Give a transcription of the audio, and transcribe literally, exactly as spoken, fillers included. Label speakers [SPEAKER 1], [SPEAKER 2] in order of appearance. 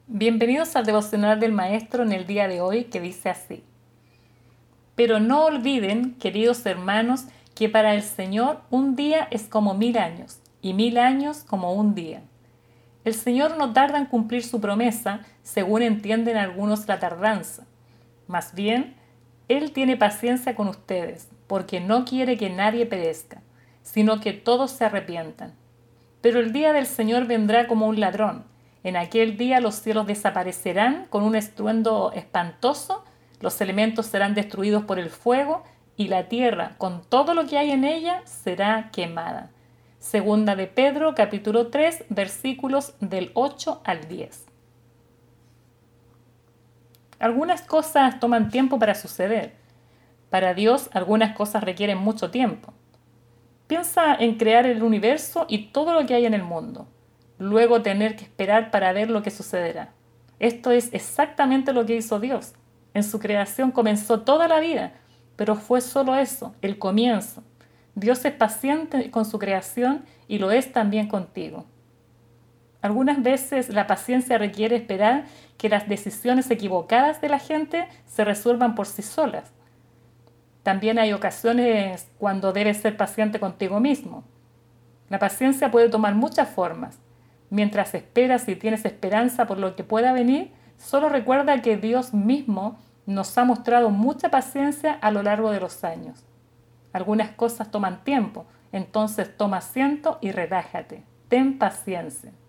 [SPEAKER 1] Bienvenidos al devocional del Maestro en el día de hoy, que dice así: Pero no olviden, queridos hermanos, que para el Señor un día es como mil años, y mil años como un día. El Señor no tarda en cumplir su promesa, según entienden algunos la tardanza. Más bien, Él tiene paciencia con ustedes, porque no quiere que nadie perezca, sino que todos se arrepientan. Pero el día del Señor vendrá como un ladrón. En aquel día los cielos desaparecerán con un estruendo espantoso, los elementos serán destruidos por el fuego y la tierra, con todo lo que hay en ella, será quemada. Segunda de Pedro, capítulo tres, versículos del ocho al diez. Algunas cosas toman tiempo para suceder. Para Dios, algunas cosas requieren mucho tiempo. Piensa en crear el universo y todo lo que hay en el mundo. Luego tener que esperar para ver lo que sucederá. Esto es exactamente lo que hizo Dios. En su creación comenzó toda la vida, pero fue solo eso, el comienzo. Dios es paciente con su creación y lo es también contigo. Algunas veces la paciencia requiere esperar que las decisiones equivocadas de la gente se resuelvan por sí solas. También hay ocasiones cuando debes ser paciente contigo mismo. La paciencia puede tomar muchas formas. Mientras esperas y tienes esperanza por lo que pueda venir, solo recuerda que Dios mismo nos ha mostrado mucha paciencia a lo largo de los años. Algunas cosas toman tiempo, entonces toma asiento y relájate. Ten paciencia.